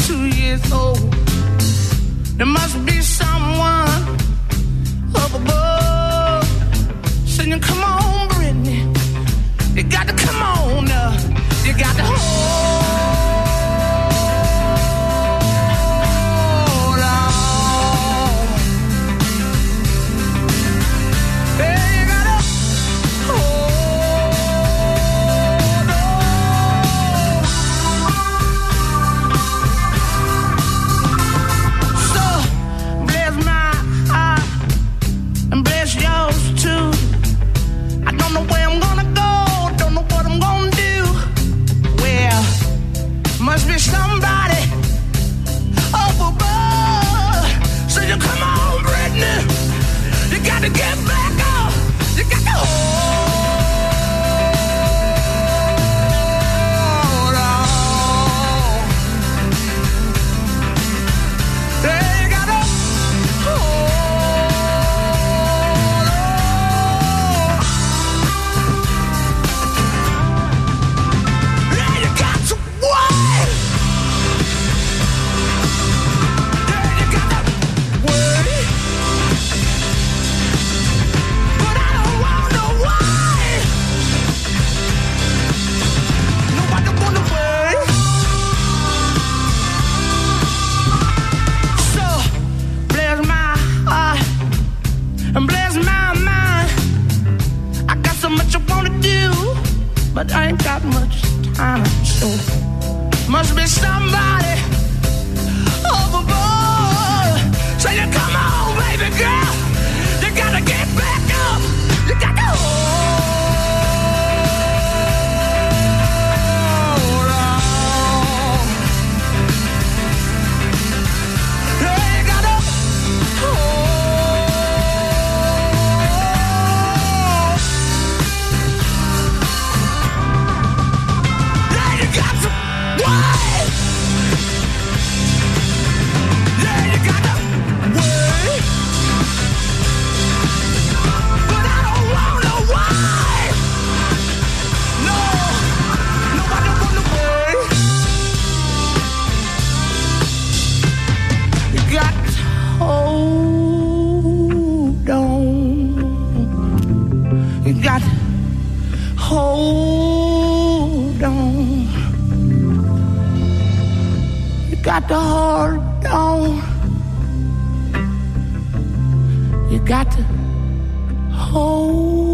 2 years old. There must be someone up above singing, come on, Brittany. You got to come on up. You got to hold on. Hey, you got to hold on. So, bless my heart and bless yours too. I don't know where I'm gonna go, don't know what I'm gonna do. Well, must be somebody up above. So you come on, Brittany, you got to get back up. You got to hold on. Yeah, you got to hold on. Yeah, you got to wait. Yeah, you got to wait. But I don't wanna wait. Nobody wanna wait. So bless my heart and bless my mind. I got so much I wanna do, but I ain't got much time. So must be somebody up above. So you come on, baby girl. You gotta get back up. You got to hold on. Yeah, you gotta hold. Yeah, you got to wait. Yeah, you gotta wait. But I don't wanna wait. No, nobody wanna wait. You got to hold on. You got to hold on. You got to hold on. You got to hold